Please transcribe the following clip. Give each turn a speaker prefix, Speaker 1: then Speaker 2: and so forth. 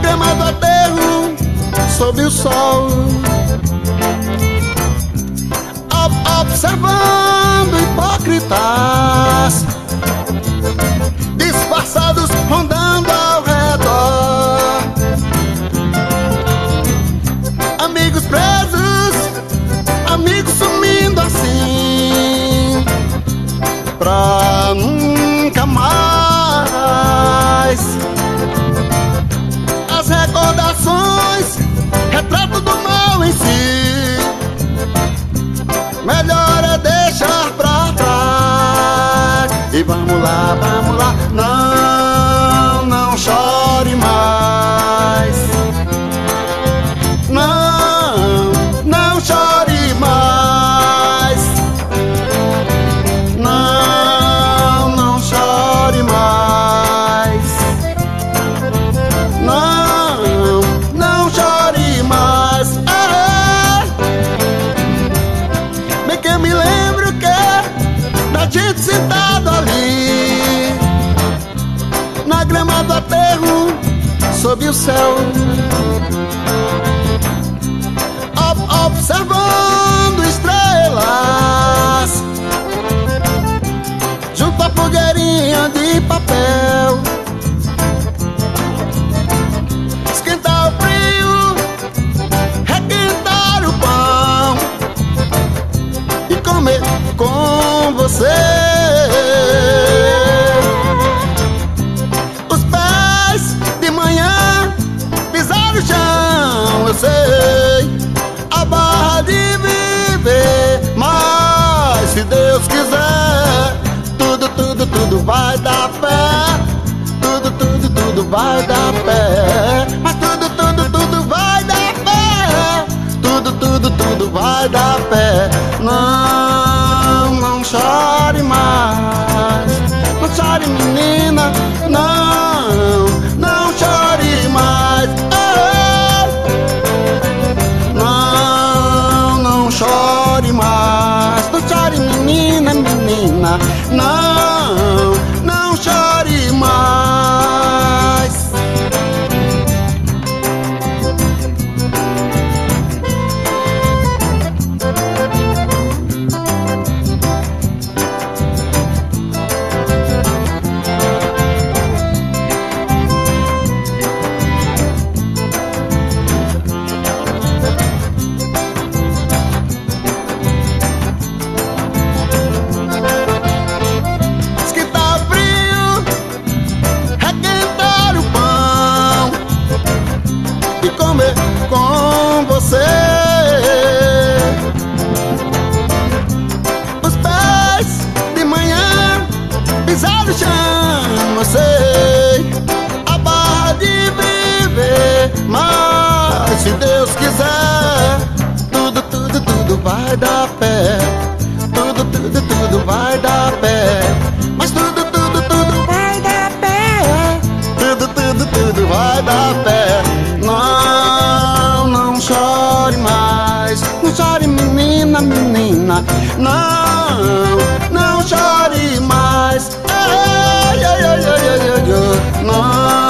Speaker 1: grama do aterro, sob o sol, observando hipócritas disfarçados rondando ao redor, amigos presos, amigos sumindo assim pra nunca mais. As recordações, retrato do mal em si, melhor é deixar pra trás. E vamos lá, não, não chore mais. Não, não chore mais. Não, não chore mais. Não, não chore mais. Bem que eu me lembro que da gente sentado ali na grama do aterro, sob o céu, observando estrelas junto à fogueirinha de papel. Esquentar o frio, requentar o pão e comer com você. Os pés de manhã pisar no chão, eu sei, a barra de viver, mas se Deus quiser, tudo vai dar pé. Tudo vai dar pé. Mas tudo vai dar pé. Tudo vai dar pé. Não, não chore mais. Não chore, menina. Não, não chore mais. Não, não chore mais. Não chore, menina, menina. Não, não chore mais. Com você, os pés de manhã pisar no chão, eu sei, a barra de viver, mas se Deus quiser, tudo vai dar pé. Tudo vai dar pé. Mas tudo vai dar pé. Tudo vai dar pé. Não, não chore mais. Não chore, menina, menina. Não, não chore mais. Ai, ai, ai, ai, ai, ai, ai. Não.